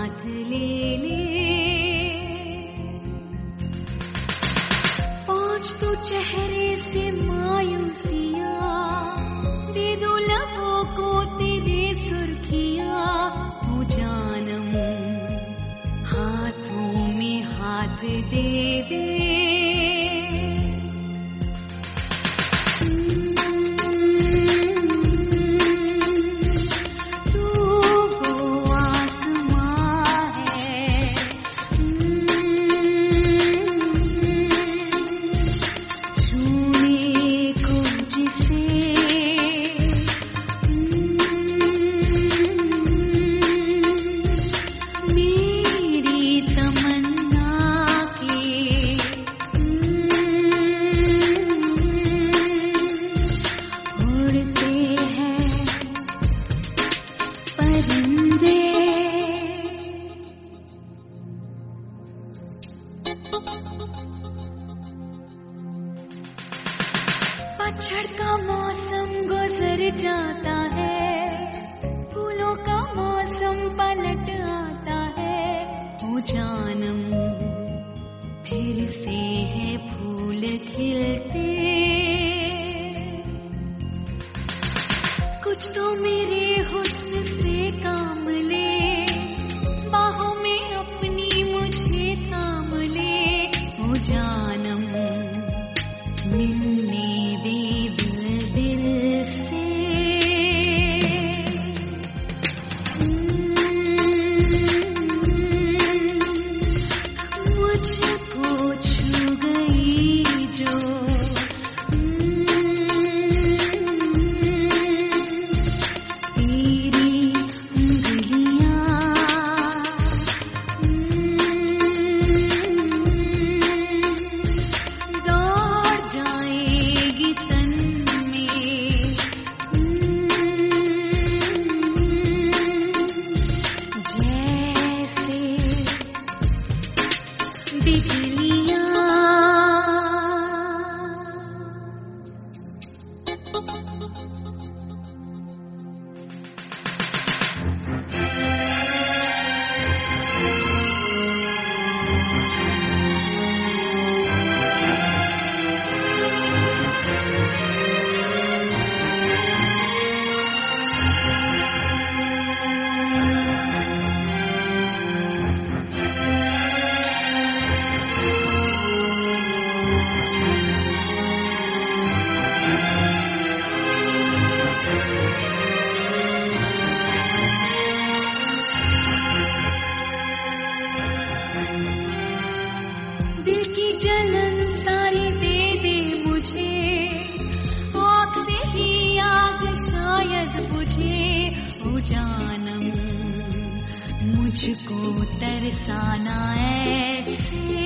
साथ ले ले। पहुंच तू चेहरे से मायूसियां, दे दो लबों को तेरे सुर्खियां। हो जानम हाथों में हाथ दे दे। पतझड़ का मौसम गुजर जाता है, फूलों का मौसम पलट आता है। हो जानम फिर से है फूल खिलते। कुछ तो मेरे हुस्न से काम ले, बाहों में अपनी मुझे थाम ले। हो जानम मिलने दे दिल दिल से। मुझको छू गई जो तेरी उंगलियां, दौड़ जाएगी तन में। जैसे बिजलियां। दिल की जलन सारी दे दे मुझे, आँख से ही आग शायद बुझे। हो जानम मुझको तरसाना ऐसे।